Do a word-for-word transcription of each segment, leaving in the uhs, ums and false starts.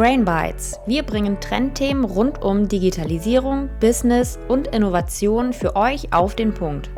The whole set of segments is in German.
Brain Bites. Wir bringen Trendthemen rund um Digitalisierung, Business und Innovation für euch auf den Punkt.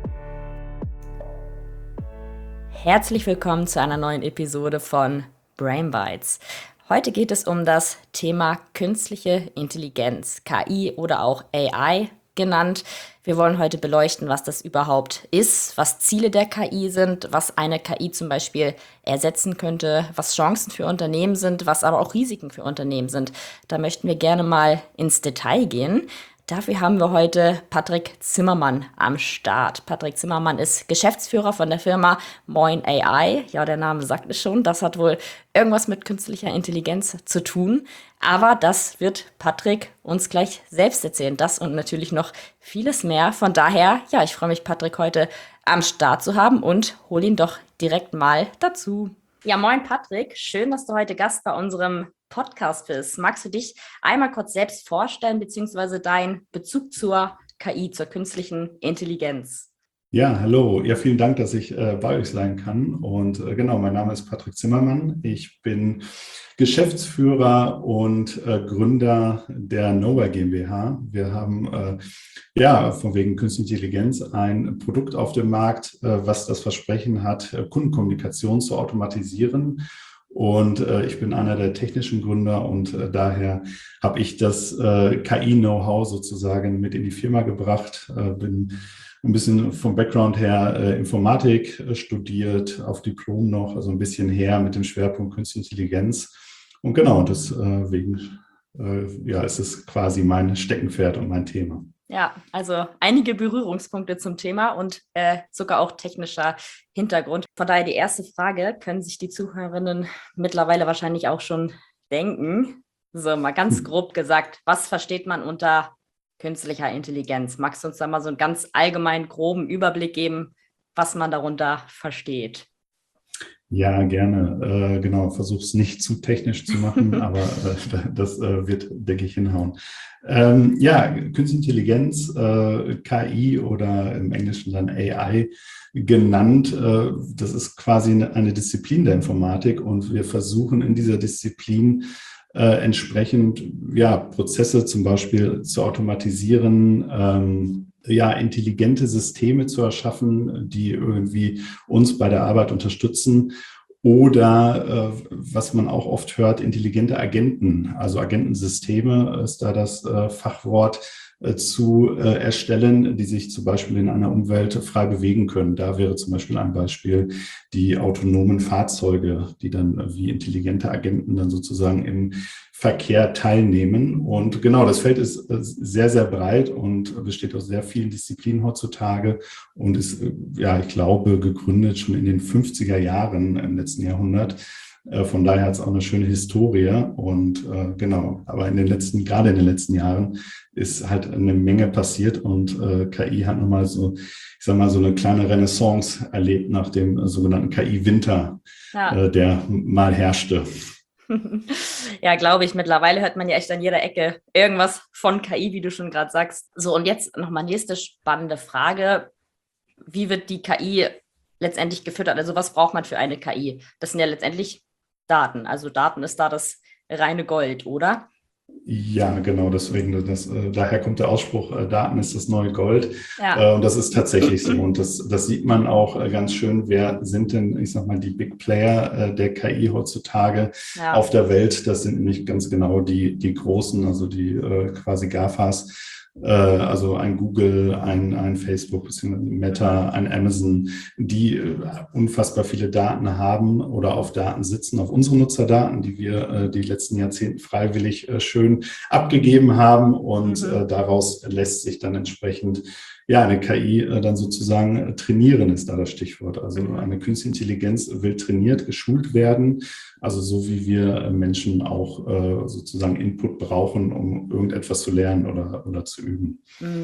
Herzlich willkommen zu einer neuen Episode von Brain Bites. Heute geht es um das Thema künstliche Intelligenz, K I oder auch A I genannt. Wir wollen heute beleuchten, was das überhaupt ist, was Ziele der K I sind, was eine K I zum Beispiel ersetzen könnte, was Chancen für Unternehmen sind, was aber auch Risiken für Unternehmen sind. Da möchten wir gerne mal ins Detail gehen. Dafür haben wir heute Patrick Zimmermann am Start. Patrick Zimmermann ist Geschäftsführer von der Firma Moin A I. Ja, der Name sagt es schon, das hat wohl irgendwas mit künstlicher Intelligenz zu tun. Aber das wird Patrick uns gleich selbst erzählen. Das und natürlich noch vieles mehr. Von daher, ja, ich freue mich, Patrick heute am Start zu haben und hol ihn doch direkt mal dazu. Ja, moin Patrick, schön, dass du heute Gast bei unserem Podcast bist. Magst du dich einmal kurz selbst vorstellen, beziehungsweise deinen Bezug zur K I, zur künstlichen Intelligenz? Ja, hallo. Ja, vielen Dank, dass ich äh, bei euch sein kann. Und äh, genau, mein Name ist Patrick Zimmermann. Ich bin Geschäftsführer und äh, Gründer der Nova GmbH. Wir haben äh, ja von wegen Künstliche Intelligenz ein Produkt auf dem Markt, äh, was das Versprechen hat, äh, Kundenkommunikation zu automatisieren. Und äh, ich bin einer der technischen Gründer und äh, daher habe ich das äh, K I-Know-how sozusagen mit in die Firma gebracht. Äh, bin ein bisschen vom Background her äh, Informatik äh, studiert, auf Diplom noch, also ein bisschen her mit dem Schwerpunkt Künstliche Intelligenz. Und genau, deswegen äh, ja, ist es quasi mein Steckenpferd und mein Thema. Ja, also einige Berührungspunkte zum Thema und äh, sogar auch technischer Hintergrund. Von daher die erste Frage, können sich die Zuhörerinnen mittlerweile wahrscheinlich auch schon denken. So, mal ganz grob gesagt, was versteht man unter künstlicher Intelligenz? Magst du uns da mal so einen ganz allgemeinen, groben Überblick geben, was man darunter versteht? Ja, gerne. Äh, genau, versuche es nicht zu technisch zu machen, aber äh, das äh, wird, denke ich, hinhauen. Ähm, ja, Künstliche Intelligenz, äh, K I oder im Englischen dann A I genannt, äh, das ist quasi eine, eine Disziplin der Informatik und wir versuchen in dieser Disziplin äh, entsprechend ja, Prozesse zum Beispiel zu automatisieren, ähm, ja, intelligente Systeme zu erschaffen, die irgendwie uns bei der Arbeit unterstützen oder, äh, was man auch oft hört, intelligente Agenten, also Agentensysteme ist da das äh, Fachwort, äh, zu äh, erstellen, die sich zum Beispiel in einer Umwelt frei bewegen können. Da wäre zum Beispiel ein Beispiel die autonomen Fahrzeuge, die dann wie intelligente Agenten dann sozusagen im Verkehr teilnehmen. Und genau, das Feld ist sehr, sehr breit und besteht aus sehr vielen Disziplinen heutzutage und ist, ja, ich glaube, gegründet schon in den fünfziger Jahren im letzten Jahrhundert. Von daher hat es auch eine schöne Historie und äh, genau, aber in den letzten, gerade in den letzten Jahren ist halt eine Menge passiert und äh, K I hat nochmal so, ich sag mal, so eine kleine Renaissance erlebt nach dem äh, sogenannten K I-Winter, ja. äh, der mal herrschte. Ja, glaube ich. Mittlerweile hört man ja echt an jeder Ecke irgendwas von K I, wie du schon gerade sagst. So, und jetzt nochmal nächste spannende Frage. Wie wird die K I letztendlich gefüttert? Also was braucht man für eine K I? Das sind ja letztendlich Daten. Also Daten ist da das reine Gold, oder? Ja, genau, deswegen, das, äh, daher kommt der Ausspruch, äh, Daten ist das neue Gold. Ja. Äh, und das ist tatsächlich so. Und das, das sieht man auch äh, ganz schön, wer sind denn, ich sag mal, die Big Player äh, der K I heutzutage ja. auf der Welt. Das sind nämlich ganz genau die, die Großen, also die äh, quasi GAFAs. Also ein Google, ein, ein Facebook, beziehungsweise Meta, ein Amazon, die unfassbar viele Daten haben oder auf Daten sitzen, auf unsere Nutzerdaten, die wir die letzten Jahrzehnte freiwillig schön abgegeben haben. Und mhm. daraus lässt sich dann entsprechend ja eine K I dann sozusagen trainieren, ist da das Stichwort. Also mhm. eine künstliche Intelligenz will trainiert, geschult werden. Also so wie wir Menschen auch äh, sozusagen Input brauchen, um irgendetwas zu lernen oder, oder zu üben.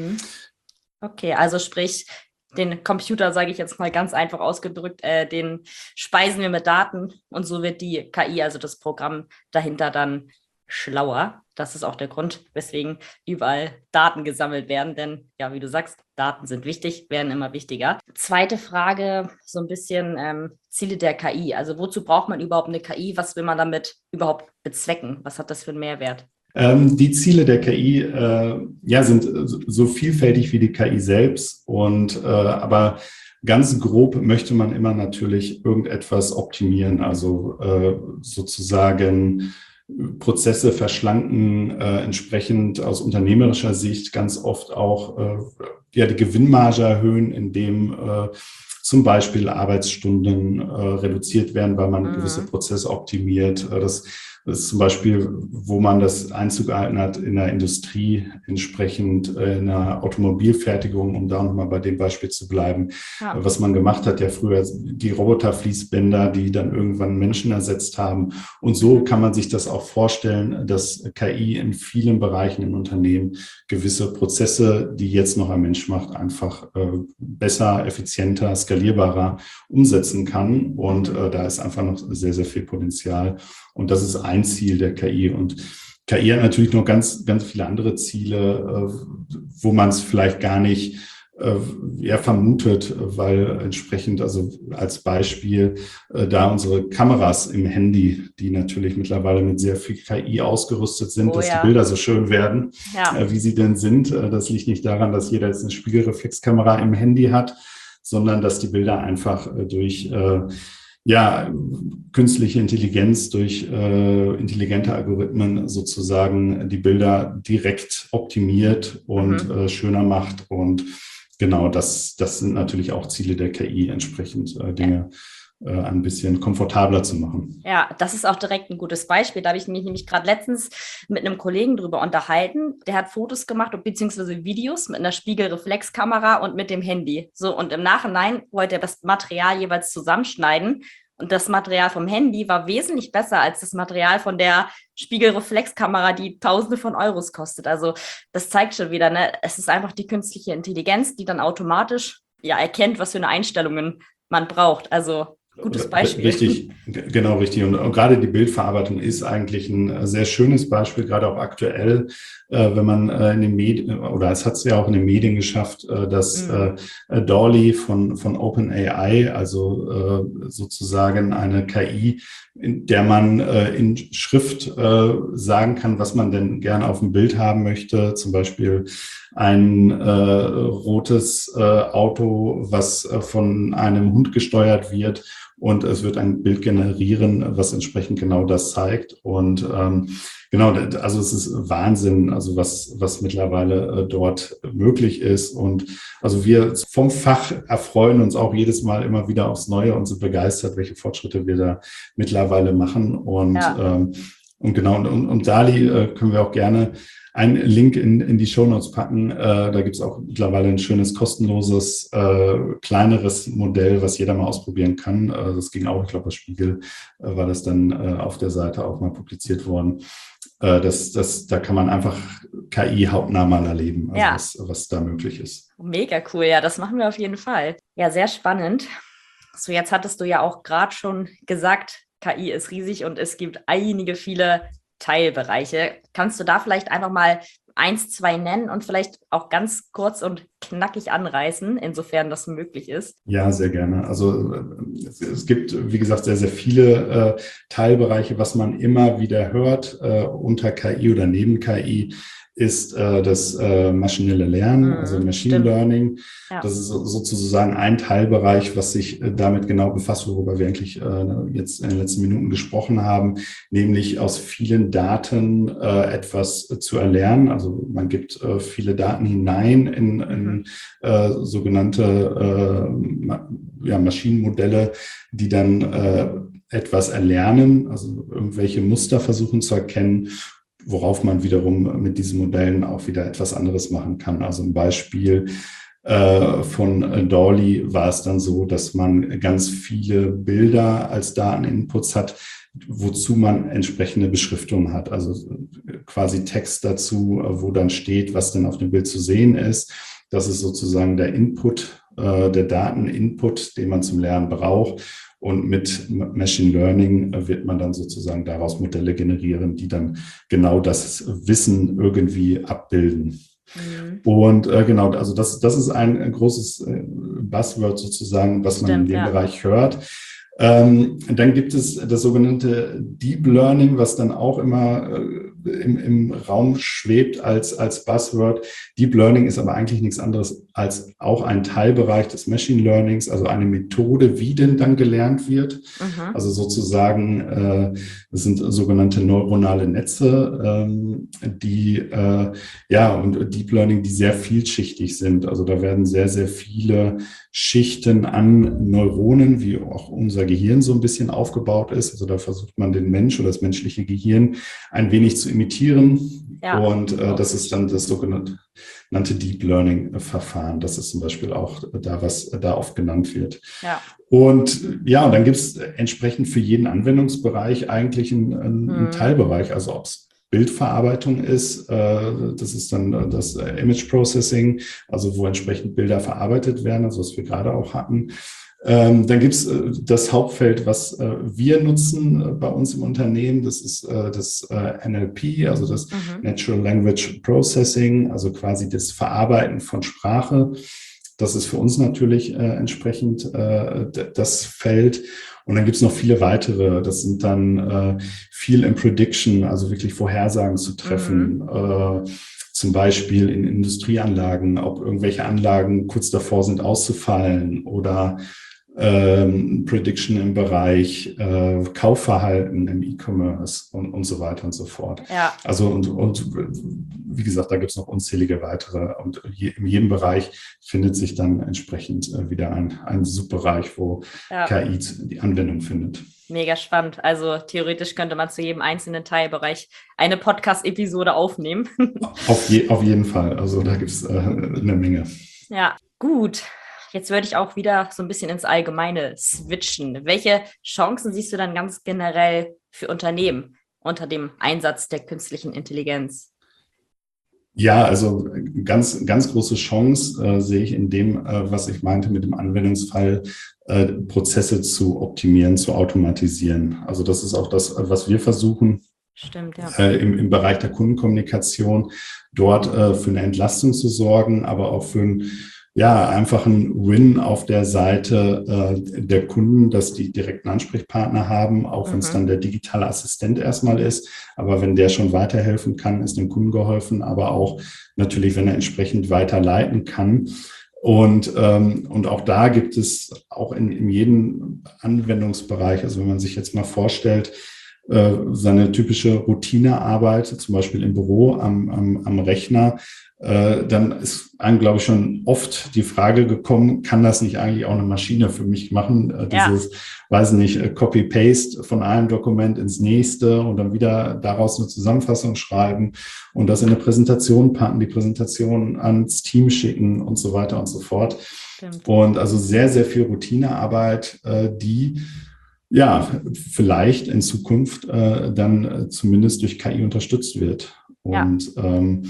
Okay, also sprich, den Computer, sage ich jetzt mal ganz einfach ausgedrückt, äh, den speisen wir mit Daten und so wird die K I, also das Programm dahinter dann schlauer. das ist auch der Grund, weswegen überall Daten gesammelt werden. Denn ja, wie du sagst, Daten sind wichtig, werden immer wichtiger. Zweite Frage, so ein bisschen ähm, Ziele der K I. Also wozu braucht man überhaupt eine K I? Was will man damit überhaupt bezwecken? Was hat das für einen Mehrwert? Ähm, die Ziele der K I äh, ja, sind so vielfältig wie die K I selbst. Und äh, aber ganz grob möchte man immer natürlich irgendetwas optimieren, also äh, sozusagen Prozesse verschlanken, äh, entsprechend aus unternehmerischer Sicht ganz oft auch äh, ja, die Gewinnmarge erhöhen, indem äh, zum Beispiel Arbeitsstunden äh, reduziert werden, weil man mhm. gewisse Prozesse optimiert. Äh, das Das ist zum Beispiel, wo man das Einzug gehalten hat in der Industrie, entsprechend in der Automobilfertigung, um da nochmal bei dem Beispiel zu bleiben. Ja. Was man gemacht hat, ja früher die Roboterfließbänder, die dann irgendwann Menschen ersetzt haben. Und so kann man sich das auch vorstellen, dass K I in vielen Bereichen im Unternehmen gewisse Prozesse, die jetzt noch ein Mensch macht, einfach besser, effizienter, skalierbarer umsetzen kann. Und mhm. da ist einfach noch sehr, sehr viel Potenzial. Und das ist ein Ziel der K I. Und K I hat natürlich noch ganz, ganz viele andere Ziele, wo man es vielleicht gar nicht ja, vermutet, weil entsprechend, also als Beispiel, da unsere Kameras im Handy, die natürlich mittlerweile mit sehr viel K I ausgerüstet sind, oh, dass ja. die Bilder so schön werden, ja. wie sie denn sind. Das liegt nicht daran, dass jeder jetzt eine Spiegelreflexkamera im Handy hat, sondern dass die Bilder einfach durch ja, künstliche Intelligenz durch äh, intelligente Algorithmen sozusagen die Bilder direkt optimiert und mhm. äh, schöner macht. Und genau, das, das sind natürlich auch Ziele der K I, entsprechend äh, Dinge äh, ein bisschen komfortabler zu machen. Ja, das ist auch direkt ein gutes Beispiel. Da habe ich mich nämlich gerade letztens mit einem Kollegen drüber unterhalten. Der hat Fotos gemacht, beziehungsweise Videos mit einer Spiegelreflexkamera und mit dem Handy. So, und im Nachhinein wollte er das Material jeweils zusammenschneiden. Und das Material vom Handy war wesentlich besser als das Material von der Spiegelreflexkamera, die Tausende von Euros kostet. Also das zeigt schon wieder, ne? Es ist einfach die künstliche Intelligenz, die dann automatisch ja erkennt, was für eine Einstellungen man braucht. Also gutes Beispiel. Richtig, genau richtig. Und gerade die Bildverarbeitung ist eigentlich ein sehr schönes Beispiel, gerade auch aktuell, wenn man in den Medien, oder es hat es ja auch in den Medien geschafft, dass mhm. DALL-E von, von OpenAI, also sozusagen eine K I, in der man in Schrift sagen kann, was man denn gerne auf dem Bild haben möchte, zum Beispiel ein äh, rotes äh, Auto, was äh, von einem Hund gesteuert wird, und es wird ein Bild generieren, was entsprechend genau das zeigt. Und ähm, genau, also es ist Wahnsinn, also was was mittlerweile äh, dort möglich ist. Und also wir vom Fach erfreuen uns auch jedes Mal immer wieder aufs Neue und sind begeistert, welche Fortschritte wir da mittlerweile machen. Und ja. ähm, und genau, und, und DALL-E äh, können wir auch gerne einen Link in, in die Shownotes packen. Äh, da gibt es auch mittlerweile ein schönes, kostenloses, äh, kleineres Modell, was jeder mal ausprobieren kann. Äh, das ging auch, ich glaube, bei Spiegel äh, war das dann äh, auf der Seite auch mal publiziert worden. Äh, das, das, da kann man einfach K I hautnah mal erleben, also ja. was, was da möglich ist. Mega cool, ja, das machen wir auf jeden Fall. Ja, sehr spannend. So, jetzt hattest du ja auch gerade schon gesagt, K I ist riesig und es gibt einige viele Teilbereiche. Kannst du da vielleicht einfach mal eins, zwei nennen und vielleicht auch ganz kurz und knackig anreißen, insofern das möglich ist? Ja, sehr gerne. Also es, es gibt, wie gesagt, sehr, sehr viele äh, Teilbereiche, was man immer wieder hört äh, unter K I oder neben K I. Ist äh, das äh, maschinelle Lernen, mhm, also Machine stimmt. Learning. Ja. Das ist sozusagen ein Teilbereich, was sich äh, damit genau befasst, worüber wir eigentlich äh, jetzt in den letzten Minuten gesprochen haben, nämlich aus vielen Daten äh, etwas äh, zu erlernen. Also man gibt äh, viele Daten hinein in, in mhm. äh, sogenannte äh, Ma- ja, Maschinenmodelle, die dann äh, etwas erlernen, also irgendwelche Muster versuchen zu erkennen, worauf man wiederum mit diesen Modellen auch wieder etwas anderes machen kann. Also ein Beispiel äh, von DALL-E war es dann so, dass man ganz viele Bilder als Dateninputs hat, wozu man entsprechende Beschriftungen hat. Also quasi Text dazu, wo dann steht, was denn auf dem Bild zu sehen ist. Das ist sozusagen der Input, äh, der Dateninput, den man zum Lernen braucht. Und mit Machine Learning wird man dann sozusagen daraus Modelle generieren, die dann genau das Wissen irgendwie abbilden. Mhm. Und äh, genau, also das, das ist ein, ein großes äh, Buzzword sozusagen, was Stimmt, man in dem ja. Bereich hört. Ähm, dann gibt es das sogenannte Deep Learning, was dann auch immer äh, im, im Raum schwebt als, als Buzzword. Deep Learning ist aber eigentlich nichts anderes als auch ein Teilbereich des Machine Learnings, also eine Methode, wie denn dann gelernt wird. Mhm. Also sozusagen, äh, das sind sogenannte neuronale Netze, ähm, die, äh, ja, und Deep Learning, die sehr vielschichtig sind. Also da werden sehr, sehr viele Schichten an Neuronen, wie auch unser Gehirn so ein bisschen aufgebaut ist. Also da versucht man den Mensch oder das menschliche Gehirn ein wenig zu imitieren. Ja. Und äh, das ist dann das sogenannte Deep Learning Verfahren. Das ist zum Beispiel auch da, was da oft genannt wird. Ja. Und ja, und dann gibt es entsprechend für jeden Anwendungsbereich eigentlich einen, einen hm. Teilbereich. Also ob es Bildverarbeitung ist, äh, das ist dann das Image Processing, also wo entsprechend Bilder verarbeitet werden, also was wir gerade auch hatten. Ähm, dann gibt es äh, das Hauptfeld, was äh, wir nutzen äh, bei uns im Unternehmen. Das ist äh, das äh, N L P, also das mhm. Natural Language Processing, also quasi das Verarbeiten von Sprache. Das ist für uns natürlich äh, entsprechend äh, d- das Feld. Und dann gibt es noch viele weitere. Das sind dann äh, viel in Prediction, also wirklich Vorhersagen zu treffen. Mhm. Äh, zum Beispiel in Industrieanlagen, ob irgendwelche Anlagen kurz davor sind auszufallen oder ähm, Prediction im Bereich äh, Kaufverhalten im E-Commerce und, und so weiter und so fort. Ja. Also und, und wie gesagt, da gibt es noch unzählige weitere. Und je, in jedem Bereich findet sich dann entsprechend äh, wieder ein, ein Subbereich, wo ja. K I die Anwendung findet. Mega spannend. Also theoretisch könnte man zu jedem einzelnen Teilbereich eine Podcast-Episode aufnehmen. Auf, je, auf jeden Fall. Also da gibt es äh, eine Menge. Ja, gut. Jetzt würde ich auch wieder so ein bisschen ins Allgemeine switchen. Welche Chancen siehst du dann ganz generell für Unternehmen unter dem Einsatz der künstlichen Intelligenz? Ja, also ganz, ganz große Chance äh, sehe ich in dem, äh, was ich meinte mit dem Anwendungsfall, äh, Prozesse zu optimieren, zu automatisieren. Also das ist auch das, was wir versuchen. Stimmt, ja. Äh, im, im Bereich der Kundenkommunikation, dort äh, für eine Entlastung zu sorgen, aber auch für ein ja, einfach ein Win auf der Seite äh, der Kunden, dass die direkten Ansprechpartner haben, auch mhm. wenn es dann der digitale Assistent erstmal ist. Aber wenn der schon weiterhelfen kann, ist dem Kunden geholfen, aber auch natürlich, wenn er entsprechend weiterleiten kann. Und, ähm, und auch da gibt es auch in, in jedem Anwendungsbereich, also wenn man sich jetzt mal vorstellt, äh, seine typische Routinearbeit, zum Beispiel im Büro am, am, am Rechner, dann ist einem, glaube ich, schon oft die Frage gekommen, kann das nicht eigentlich auch eine Maschine für mich machen? Dieses, ja. weiß nicht, Copy-Paste von einem Dokument ins nächste und dann wieder daraus eine Zusammenfassung schreiben und das in eine Präsentation packen, die Präsentation ans Team schicken und so weiter und so fort. Stimmt. Und also sehr, sehr viel Routinearbeit, die ja vielleicht in Zukunft dann zumindest durch K I unterstützt wird. Und ja. ähm,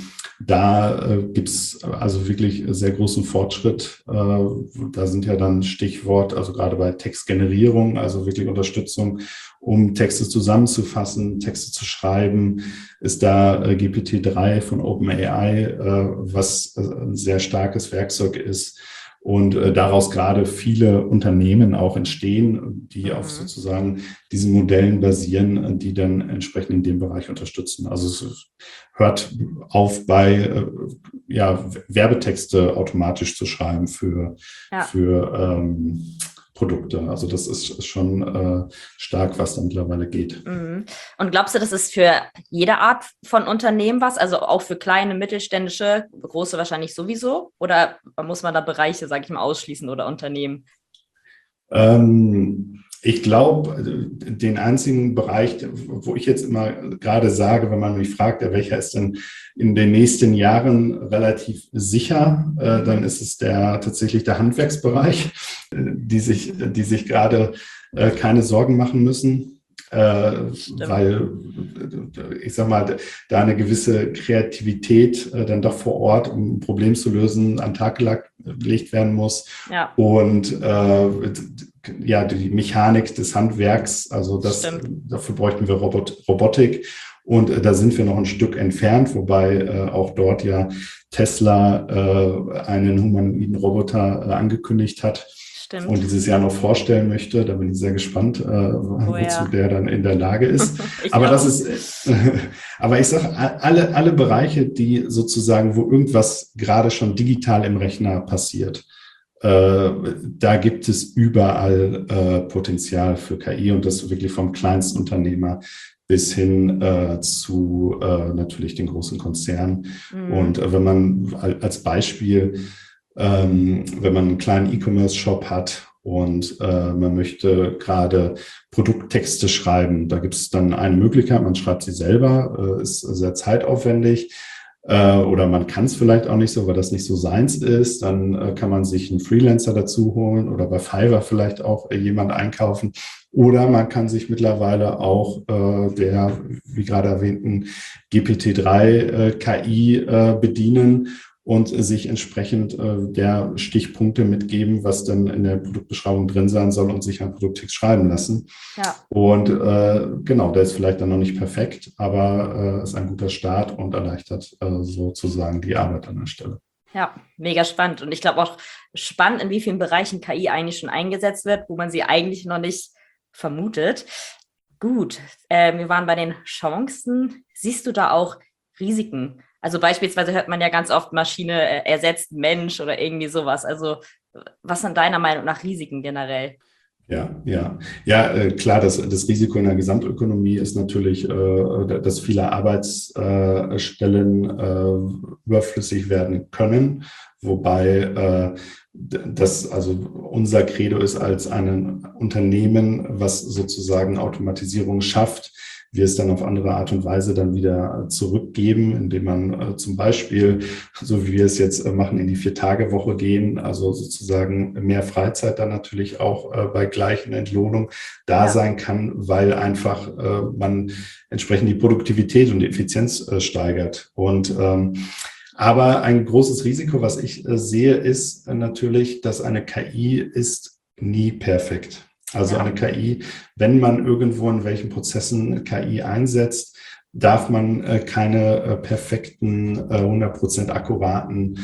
da äh, gibt es also wirklich sehr großen Fortschritt. Äh, da sind ja dann Stichwort, also gerade bei Textgenerierung, also wirklich Unterstützung, um Texte zusammenzufassen, Texte zu schreiben, ist da äh, G P T drei von OpenAI, äh, was äh, ein sehr starkes Werkzeug ist. Und äh, daraus gerade viele Unternehmen auch entstehen, die mhm. auf sozusagen diesen Modellen basieren, die dann entsprechend in dem Bereich unterstützen. Also es hört auf bei äh, ja, Werbetexte automatisch zu schreiben für, ja. für ähm, Produkte. Also das ist schon äh, stark, was da mittlerweile geht. Mhm. Und glaubst du, das ist für jede Art von Unternehmen was? Also auch für kleine, mittelständische, große wahrscheinlich sowieso? Oder muss man da Bereiche, sage ich mal, ausschließen oder Unternehmen? Ähm, ich glaube, den einzigen Bereich, wo ich jetzt immer gerade sage, wenn man mich fragt, ja, welcher ist denn in den nächsten Jahren relativ sicher, äh, dann ist es der tatsächlich der Handwerksbereich, die sich, die sich gerade äh, keine Sorgen machen müssen. Äh, weil, ich sag mal, da eine gewisse Kreativität äh, dann doch vor Ort, um ein Problem zu lösen, an den Tag gelegt werden muss. Ja. Und äh, ja, die Mechanik des Handwerks, also das, Stimmt. dafür bräuchten wir Robot, Robotik. Und äh, da sind wir noch ein Stück entfernt, wobei äh, auch dort ja Tesla äh, einen humanoiden Roboter äh, angekündigt hat und Stimmt. dieses Jahr noch vorstellen möchte. Da bin ich sehr gespannt, äh, Oh wozu ja. der dann in der Lage ist. Ich Aber das auch. ist, äh, aber ich sage, alle, alle Bereiche, die sozusagen, wo irgendwas gerade schon digital im Rechner passiert, äh, da gibt es überall äh, Potenzial für K I und das wirklich vom Kleinstunternehmer bis hin äh, zu äh, natürlich den großen Konzernen. Und Mhm. äh, wenn man als Beispiel, ähm, wenn man einen kleinen E-Commerce-Shop hat und äh, man möchte gerade Produkttexte schreiben, da gibt es dann eine Möglichkeit, man schreibt sie selber, äh, ist sehr zeitaufwendig. Äh, oder man kann es vielleicht auch nicht so, weil das nicht so seins ist. Dann äh, kann man sich einen Freelancer dazu holen oder bei Fiverr vielleicht auch äh, jemand einkaufen. Oder man kann sich mittlerweile auch äh, der, wie gerade erwähnten, G P T drei äh, K I äh, bedienen und sich entsprechend äh, der Stichpunkte mitgeben, was dann in der Produktbeschreibung drin sein soll und sich ein Produkttext schreiben lassen. Ja. Und äh, genau, der ist vielleicht dann noch nicht perfekt, aber äh, ist ein guter Start und erleichtert äh, sozusagen die Arbeit an der Stelle. Ja, mega spannend. Und ich glaube auch spannend, in wie vielen Bereichen K I eigentlich schon eingesetzt wird, wo man sie eigentlich noch nicht vermutet. Gut, äh, wir waren bei den Chancen. Siehst du da auch Risiken? Also beispielsweise hört man ja ganz oft, Maschine äh, ersetzt Mensch oder irgendwie sowas. Also was sind deiner Meinung nach Risiken generell? Ja, ja, ja, äh, klar, das, das Risiko in der Gesamtökonomie ist natürlich, äh, dass viele Arbeitsstellen äh, überflüssig werden können, wobei äh, das, also unser Credo ist als ein Unternehmen, was sozusagen Automatisierung schafft, wir es dann auf andere Art und Weise dann wieder zurückgeben, indem man äh, zum Beispiel, so wie wir es jetzt äh, machen, in die Vier-Tage-Woche gehen, also sozusagen mehr Freizeit dann natürlich auch äh, bei gleichen Entlohnung da Ja, sein kann, weil einfach äh, man entsprechend die Produktivität und die Effizienz äh, steigert. Und ähm, aber ein großes Risiko, was ich äh, sehe, ist äh, natürlich, dass eine K I ist nie perfekt. Also eine ja. K I, wenn man irgendwo in welchen Prozessen K I einsetzt, darf man äh, keine äh, perfekten, äh, hundert Prozent akkuraten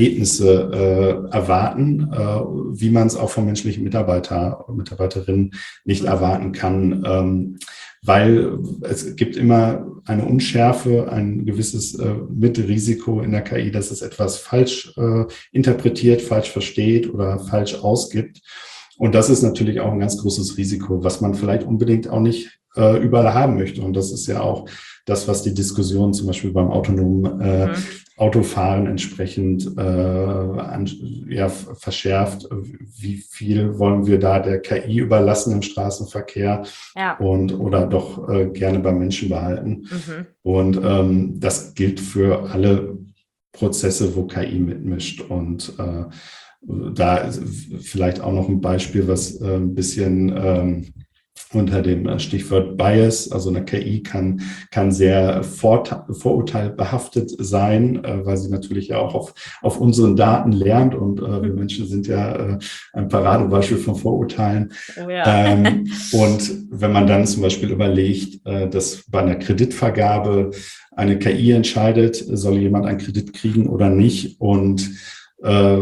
Ergebnisse äh, erwarten, äh, wie man es auch vom menschlichen Mitarbeiter, Mitarbeiterin nicht Mhm. erwarten kann. Ähm, weil es gibt immer eine Unschärfe, ein gewisses äh, Mittelrisiko in der K I, dass es etwas falsch äh, interpretiert, falsch versteht oder falsch ausgibt. Und das ist natürlich auch ein ganz großes Risiko, was man vielleicht unbedingt auch nicht äh, überall haben möchte. Und das ist ja auch das, was die Diskussion zum Beispiel beim autonomen äh, Mhm. Autofahren entsprechend äh, an, ja, verschärft. Wie viel wollen wir da der K I überlassen im Straßenverkehr Ja. und oder doch äh, gerne beim Menschen behalten? Mhm. Und ähm, das gilt für alle Prozesse, wo K I mitmischt. Und äh, da ist vielleicht auch noch ein Beispiel, was äh, ein bisschen ähm, unter dem Stichwort Bias, also eine K I kann, kann sehr vorurteilbehaftet sein, äh, weil sie natürlich ja auch auf, auf unseren Daten lernt und äh, wir Menschen sind ja äh, ein Paradebeispiel von Vorurteilen. Oh ja. Ähm, und wenn man dann zum Beispiel überlegt, äh, dass bei einer Kreditvergabe eine K I entscheidet, soll jemand einen Kredit kriegen oder nicht und äh,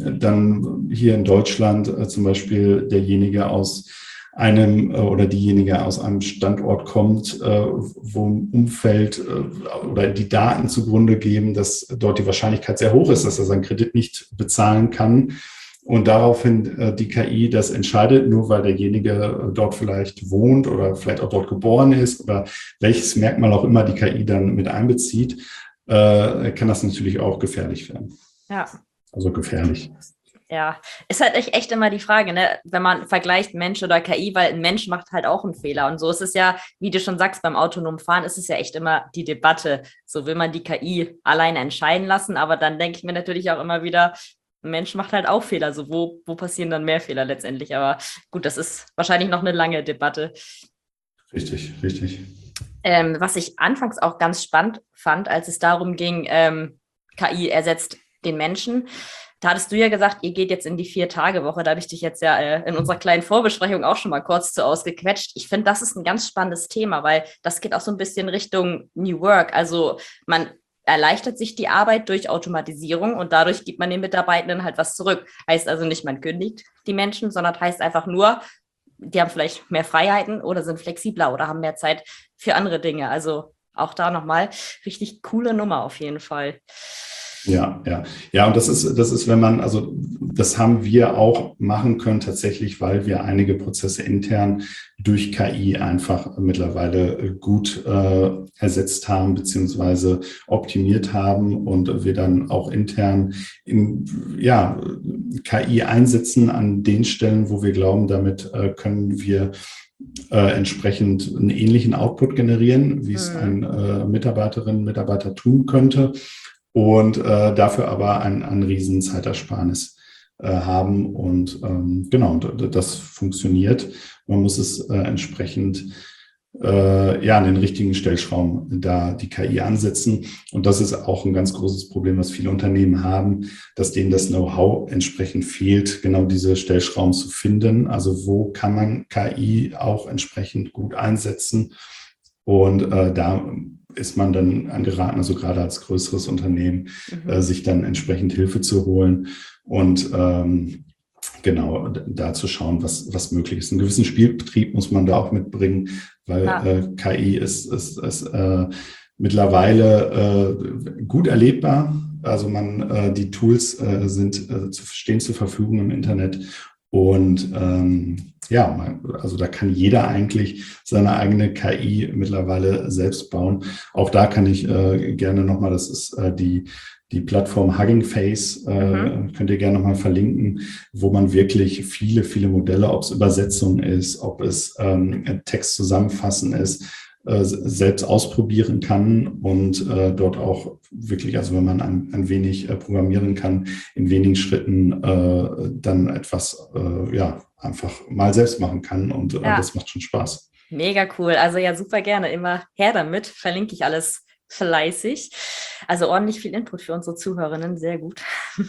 dann hier in Deutschland äh, zum Beispiel derjenige aus einem äh, oder diejenige aus einem Standort kommt, äh, wo im Umfeld äh, oder die Daten zugrunde geben, dass dort die Wahrscheinlichkeit sehr hoch ist, dass er seinen Kredit nicht bezahlen kann. Und daraufhin äh, die K I das entscheidet, nur weil derjenige äh, dort vielleicht wohnt oder vielleicht auch dort geboren ist oder welches Merkmal auch immer die K I dann mit einbezieht, äh, kann das natürlich auch gefährlich werden. Ja. Also gefährlich. Ja, ist halt echt, echt immer die Frage, ne? Wenn man vergleicht Mensch oder K I, weil ein Mensch macht halt auch einen Fehler. Und so ist es ja, wie du schon sagst, beim autonomen Fahren ist es ja echt immer die Debatte. So will man die K I alleine entscheiden lassen, aber dann denke ich mir natürlich auch immer wieder, ein Mensch macht halt auch Fehler. So wo, wo passieren dann mehr Fehler letztendlich? Aber gut, das ist wahrscheinlich noch eine lange Debatte. Richtig, richtig. Ähm, was ich anfangs auch ganz spannend fand, als es darum ging, ähm, K I ersetzt den Menschen. Da hattest du ja gesagt, ihr geht jetzt in die Vier-Tage-Woche. Da habe ich dich jetzt ja äh, in unserer kleinen Vorbesprechung auch schon mal kurz zu ausgequetscht. Ich finde, das ist ein ganz spannendes Thema, weil das geht auch so ein bisschen Richtung New Work. Also man erleichtert sich die Arbeit durch Automatisierung und dadurch gibt man den Mitarbeitenden halt was zurück. Heißt also nicht, man kündigt die Menschen, sondern heißt einfach nur, die haben vielleicht mehr Freiheiten oder sind flexibler oder haben mehr Zeit für andere Dinge. Also auch da nochmal richtig coole Nummer auf jeden Fall. Ja, ja, ja, und das ist, das ist, wenn man, also das haben wir auch machen können tatsächlich, weil wir einige Prozesse intern durch K I einfach mittlerweile gut äh, ersetzt haben beziehungsweise optimiert haben und wir dann auch intern in, ja, K I einsetzen an den Stellen, wo wir glauben, damit äh, können wir Äh, entsprechend einen ähnlichen Output generieren, wie es ein äh, Mitarbeiterin, Mitarbeiter tun könnte und äh, dafür aber ein, ein riesen Zeitersparnis äh, haben und ähm, genau, das funktioniert. Man muss es äh, entsprechend äh, ja, an den richtigen Stellschrauben da die K I ansetzen. Und das ist auch ein ganz großes Problem, was viele Unternehmen haben, dass denen das Know-how entsprechend fehlt, genau diese Stellschrauben zu finden. Also wo kann man K I auch entsprechend gut einsetzen? Und äh, da ist man dann angeraten, also gerade als größeres Unternehmen, mhm. äh, sich dann entsprechend Hilfe zu holen und ähm, genau da zu schauen, was, was möglich ist. Einen gewissen Spielbetrieb muss man da auch mitbringen, weil ja. äh, K I ist, ist, ist äh, mittlerweile äh, gut erlebbar. Also man, äh, die Tools äh, sind, äh, zu, stehen zur Verfügung im Internet. Und ähm, ja, man, also da kann jeder eigentlich seine eigene K I mittlerweile selbst bauen. Auch da kann ich äh, gerne nochmal, das ist äh, die Die Plattform Hugging Face, äh, mhm. könnt ihr gerne nochmal verlinken, wo man wirklich viele, viele Modelle, ob es Übersetzung ist, ob es ähm, Text zusammenfassen ist, äh, selbst ausprobieren kann und äh, dort auch wirklich, also wenn man ein, ein wenig äh, programmieren kann, in wenigen Schritten äh, dann etwas, äh, ja, einfach mal selbst machen kann und äh, ja. das macht schon Spaß. Mega cool. Also ja, super gerne. Immer her damit. Verlinke ich alles fleißig. Also ordentlich viel Input für unsere Zuhörerinnen, sehr gut.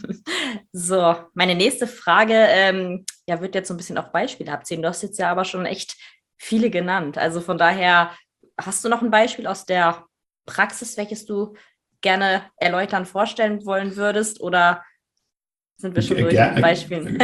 So, meine nächste Frage, ähm, ja, wird jetzt so ein bisschen auf Beispiele abziehen. Du hast jetzt ja aber schon echt viele genannt. Also von daher, hast du noch ein Beispiel aus der Praxis, welches du gerne erläutern, vorstellen wollen würdest, oder sind wir schon durch Ger- mit Beispielen?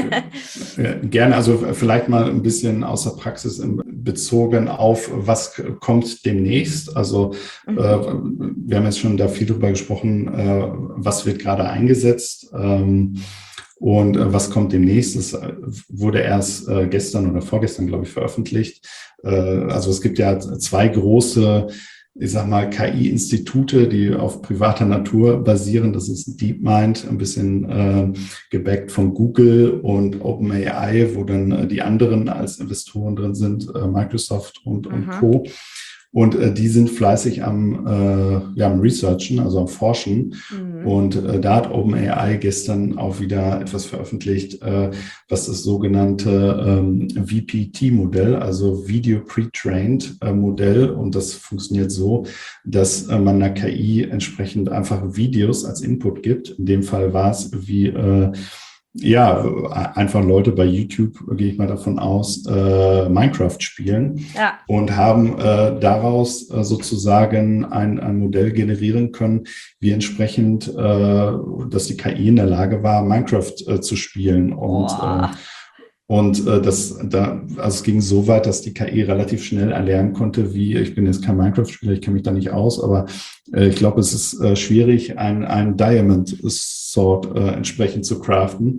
Gerne, also vielleicht mal ein bisschen aus der Praxis bezogen auf, was kommt demnächst. Also mhm. äh, wir haben jetzt schon da viel drüber gesprochen, äh, was wird gerade eingesetzt ähm, und äh, was kommt demnächst. Das wurde erst äh, gestern oder vorgestern, glaube ich, veröffentlicht. Äh, also es gibt ja zwei große, ich sag mal, K I-Institute, die auf privater Natur basieren. Das ist DeepMind, ein bisschen äh, gebackt von Google, und OpenAI, wo dann äh, die anderen als Investoren drin sind, äh, Microsoft und, und Co. Und äh, die sind fleißig am, äh, ja, am Researchen, also am Forschen. Mhm. Und äh, da hat OpenAI gestern auch wieder etwas veröffentlicht, äh, was das sogenannte ähm, V P T-Modell, also Video Pre-Trained äh, Modell. Und das funktioniert so, dass äh, man einer K I entsprechend einfach Videos als Input gibt. In dem Fall war es wie äh, ja, einfach Leute bei YouTube, gehe ich mal davon aus, äh, Minecraft spielen ja. und haben äh, daraus äh, sozusagen ein, ein Modell generieren können, wie entsprechend, äh, dass die K I in der Lage war, Minecraft äh, zu spielen. Und äh, Und äh, das, da, also es ging so weit, dass die K I relativ schnell erlernen konnte, wie, ich bin jetzt kein Minecraft-Spieler, ich kenne mich da nicht aus, aber äh, ich glaube, es ist äh, schwierig, ein, ein Diamond Sword äh, entsprechend zu craften.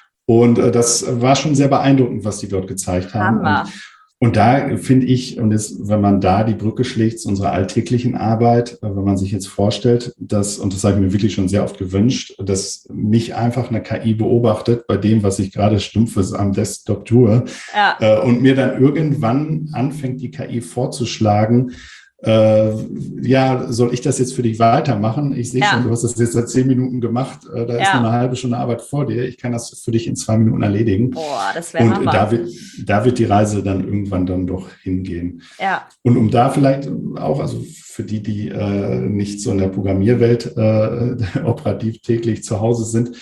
Und äh, das war schon sehr beeindruckend, was die dort gezeigt haben. Hammer. Und, und da finde ich, und jetzt, wenn man da die Brücke schlägt zu unserer alltäglichen Arbeit, wenn man sich jetzt vorstellt, dass, und das habe ich mir wirklich schon sehr oft gewünscht, dass mich einfach eine K I beobachtet bei dem, was ich gerade Stumpfes am Desktop tue, ja. äh, und mir dann irgendwann anfängt, die K I vorzuschlagen, äh, ja, soll ich das jetzt für dich weitermachen? Ich sehe ja. schon, du hast das jetzt seit zehn Minuten gemacht, äh, da ja. ist noch eine halbe Stunde Arbeit vor dir, ich kann das für dich in zwei Minuten erledigen. Boah, das wäre Und Hammer. da wird, da wird die Reise dann irgendwann dann doch hingehen. Ja. Und um da vielleicht auch, also für die, die äh, nicht so in der Programmierwelt äh, operativ täglich zu Hause sind,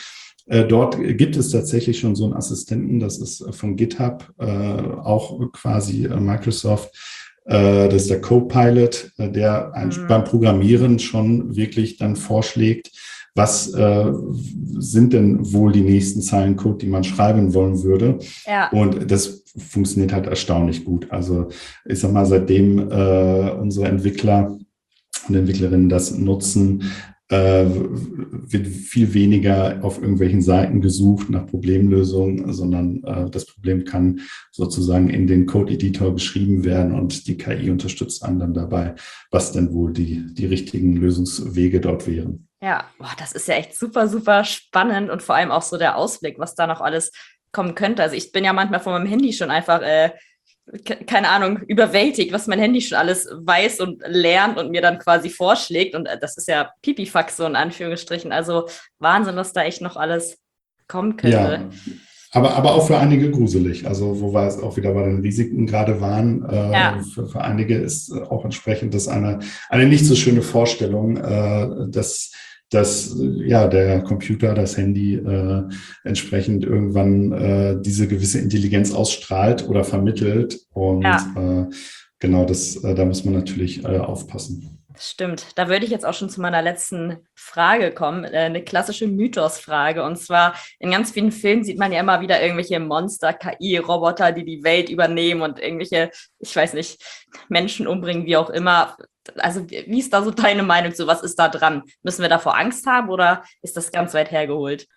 Äh, dort gibt es tatsächlich schon so einen Assistenten, das ist von GitHub, äh, auch quasi äh, Microsoft. Äh, das ist der Copilot, äh, der ein, Mhm. beim Programmieren schon wirklich dann vorschlägt, was äh, sind denn wohl die nächsten Zeilen Code, die man schreiben wollen würde. Ja. Und das funktioniert halt erstaunlich gut. Also ich sag mal, seitdem äh, unsere Entwickler und Entwicklerinnen das nutzen, äh, wird viel weniger auf irgendwelchen Seiten gesucht nach Problemlösungen, sondern äh, das Problem kann sozusagen in den Code-Editor geschrieben werden und die K I unterstützt einen dann dabei, was denn wohl die, die richtigen Lösungswege dort wären. Ja, boah, das ist ja echt super, super spannend und vor allem auch so der Ausblick, was da noch alles kommen könnte. Also ich bin ja manchmal von meinem Handy schon einfach, äh, ke- keine Ahnung, überwältigt, was mein Handy schon alles weiß und lernt und mir dann quasi vorschlägt. Und äh, das ist ja Pipifax so in Anführungsstrichen. Also Wahnsinn, was da echt noch alles kommen könnte. Ja, aber, aber auch für einige gruselig. Also wo wir es auch wieder bei den Risiken gerade waren, äh, Ja, für, für einige ist auch entsprechend das eine, eine nicht so schöne Vorstellung, äh, dass, dass ja, der Computer, das Handy äh, entsprechend irgendwann äh, diese gewisse Intelligenz ausstrahlt oder vermittelt. Und ja. äh, genau, das, äh, da muss man natürlich äh, aufpassen. Stimmt. Da würde ich jetzt auch schon zu meiner letzten Frage kommen, äh, eine klassische Mythosfrage. Und zwar in ganz vielen Filmen sieht man ja immer wieder irgendwelche Monster, K I-Roboter, die die Welt übernehmen und irgendwelche, ich weiß nicht, Menschen umbringen, wie auch immer. Also wie ist da so deine Meinung zu? Was ist da dran? Müssen wir davor Angst haben oder ist das ganz weit hergeholt?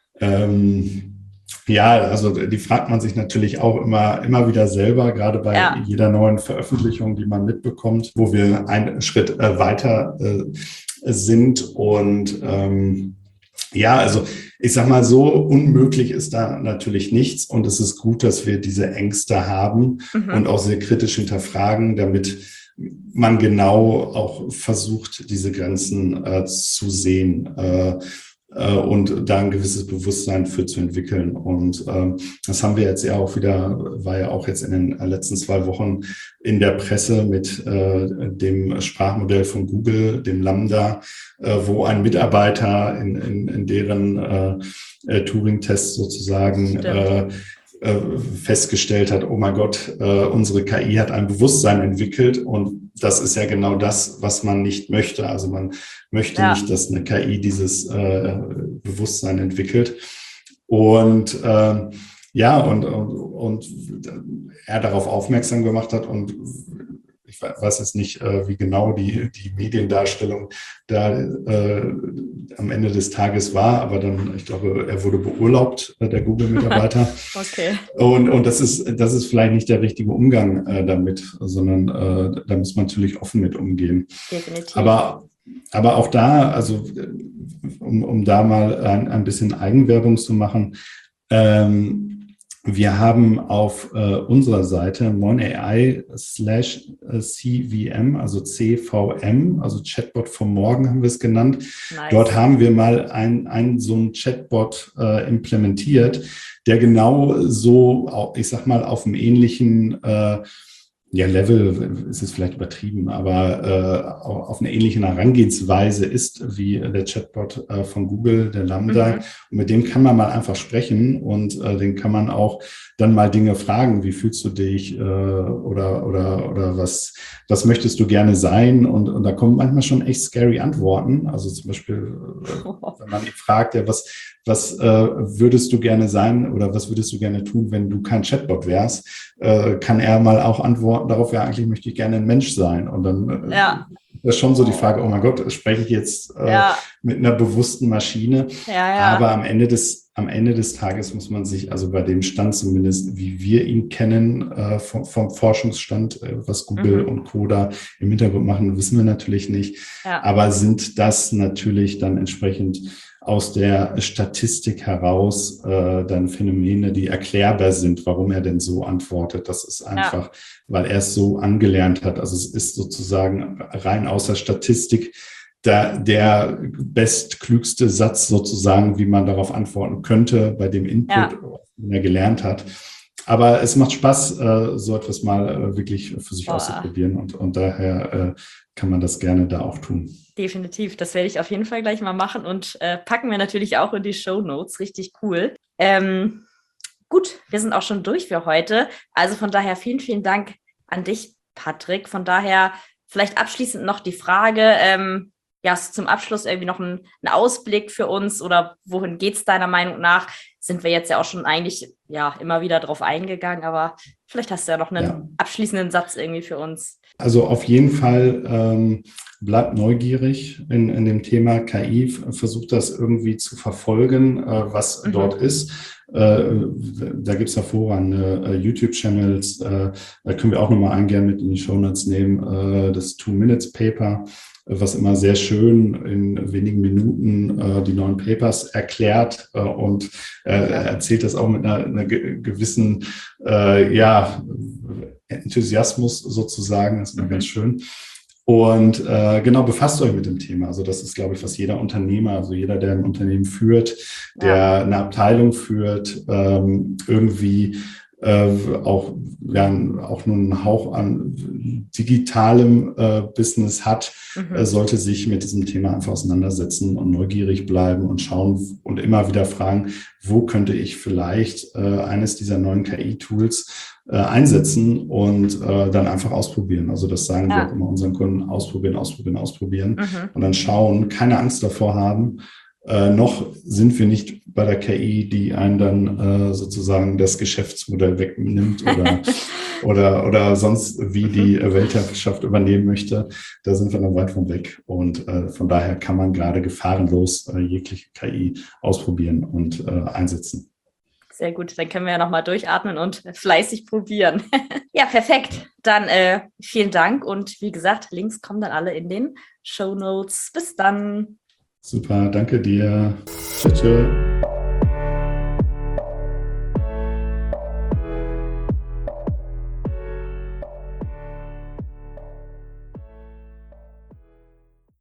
Ähm, ja, also die fragt man sich natürlich auch immer, immer wieder selber, gerade bei Ja, jeder neuen Veröffentlichung, die man mitbekommt, wo wir einen Schritt äh, weiter äh, sind. Und ähm, ja, also ich sag mal so, unmöglich ist da natürlich nichts. Und es ist gut, dass wir diese Ängste haben und mhm. auch sehr kritisch hinterfragen, damit man genau auch versucht, diese Grenzen äh, zu sehen. Äh, äh, und da ein gewisses Bewusstsein für zu entwickeln. Und ähm, das haben wir jetzt ja auch wieder, war ja auch jetzt in den letzten zwei Wochen in der Presse mit äh, dem Sprachmodell von Google, dem Lambda, äh, wo ein Mitarbeiter in, in, in deren äh, äh, Turing-Test sozusagen Stimmt. äh, festgestellt hat, oh mein Gott, äh, unsere K I hat ein Bewusstsein entwickelt und das ist ja genau das, was man nicht möchte. Also man möchte Ja, nicht, dass eine K I dieses äh, Bewusstsein entwickelt. Und ähm, ja, und, und, und er darauf aufmerksam gemacht hat und ich weiß jetzt nicht, äh, wie genau die, die Mediendarstellung da äh, am Ende des Tages war, aber dann, ich glaube, er wurde beurlaubt, äh, der Google-Mitarbeiter. okay. Und, und das ist, das ist vielleicht nicht der richtige Umgang äh, damit, sondern äh, da muss man natürlich offen mit umgehen. Definitiv. Aber, aber auch da, also um, um da mal ein, ein bisschen Eigenwerbung zu machen, ähm, wir haben auf äh, unserer Seite MonAI slash C V M, also C V M, also Chatbot vom Morgen haben wir es genannt. Dort Nice. haben wir mal ein, ein so einen Chatbot äh, implementiert, der genau so, ich sag mal, auf einem ähnlichen äh, ja, Level ist es vielleicht übertrieben, aber äh, auf eine ähnliche Herangehensweise ist wie der Chatbot äh, von Google, der Lambda. Mhm. Und mit dem kann man mal einfach sprechen und äh, den kann man auch dann mal Dinge fragen. Wie fühlst du dich äh, oder oder oder was was möchtest du gerne sein? Und, und da kommen manchmal schon echt scary Antworten. Also zum Beispiel, äh, wenn man ihn fragt, ja, was was äh, würdest du gerne sein oder was würdest du gerne tun, wenn du kein Chatbot wärst? Äh, kann er mal auch antworten darauf, ja, eigentlich möchte ich gerne ein Mensch sein. Und dann Ja, äh, ist schon so die Frage, oh mein Gott, spreche ich jetzt äh, ja, mit einer bewussten Maschine? ja, Aber ja. am Ende des, am Ende des Tages muss man sich, also bei dem Stand zumindest, wie wir ihn kennen, äh, vom, vom Forschungsstand, äh, was Google Mhm. und Co. da im Hintergrund machen, wissen wir natürlich nicht. Ja, Aber sind das natürlich dann entsprechend aus der Statistik heraus äh, dann Phänomene, die erklärbar sind, warum er denn so antwortet. Das ist ja, einfach, weil er es so angelernt hat. Also es ist sozusagen rein aus der Statistik der, der bestklügste Satz sozusagen, wie man darauf antworten könnte bei dem Input, ja. den er gelernt hat. aber es macht Spaß, äh, so etwas mal äh, wirklich für sich Boah. auszuprobieren und, und daher äh, kann man das gerne da auch tun. Definitiv, das werde ich auf jeden Fall gleich mal machen und äh, packen wir natürlich auch in die Shownotes. Richtig cool. Ähm, gut, wir sind auch schon durch für heute. Also von daher vielen, vielen Dank an dich, Patrick. Von daher vielleicht abschließend noch die Frage, ähm, ja, hast du zum Abschluss irgendwie noch einen, einen Ausblick für uns oder wohin geht es deiner Meinung nach? Sind wir jetzt ja auch schon eigentlich ja immer wieder drauf eingegangen, aber vielleicht hast du ja noch einen Ja. abschließenden Satz irgendwie für uns. Also auf jeden Fall ähm, bleibt neugierig in, in dem Thema K I, versucht das irgendwie zu verfolgen, äh, was Mhm. dort ist. Äh, da gibt es hervorragende äh, YouTube-Channels, äh, da können wir auch nochmal eingehen mit in die Shownotes nehmen, äh, das Two-Minutes-Paper, was immer sehr schön in wenigen Minuten äh, die neuen Papers erklärt äh, und äh, erzählt das auch mit einer, einer gewissen äh, ja, Enthusiasmus sozusagen, das ist immer Mhm. ganz schön. Und äh, genau, befasst euch mit dem Thema. Also das ist, glaube ich, was jeder Unternehmer, also jeder, der ein Unternehmen führt, der Ja. eine Abteilung führt, ähm, irgendwie äh, auch, ja, auch nur einen Hauch an digitalem äh, Business hat, Mhm. äh, sollte sich mit diesem Thema einfach auseinandersetzen und neugierig bleiben und schauen und immer wieder fragen, wo könnte ich vielleicht äh, eines dieser neuen K I-Tools äh, einsetzen und äh, dann einfach ausprobieren. Also das sagen wir Ja. auch immer unseren Kunden, ausprobieren, ausprobieren, ausprobieren Mhm. und dann schauen, keine Angst davor haben. Äh, noch sind wir nicht bei der K I, die einen dann äh, sozusagen das Geschäftsmodell wegnimmt oder, oder, oder sonst wie die Weltherrschaft übernehmen möchte. Da sind wir noch weit von weg. Und äh, von daher kann man gerade gefahrenlos äh, jegliche K I ausprobieren und äh, einsetzen. Sehr gut, dann können wir ja nochmal durchatmen und fleißig probieren. Ja, perfekt. Dann äh, vielen Dank und wie gesagt, Links kommen dann alle in den Shownotes. Bis dann. Super, danke dir. Tschüss. Tschüss.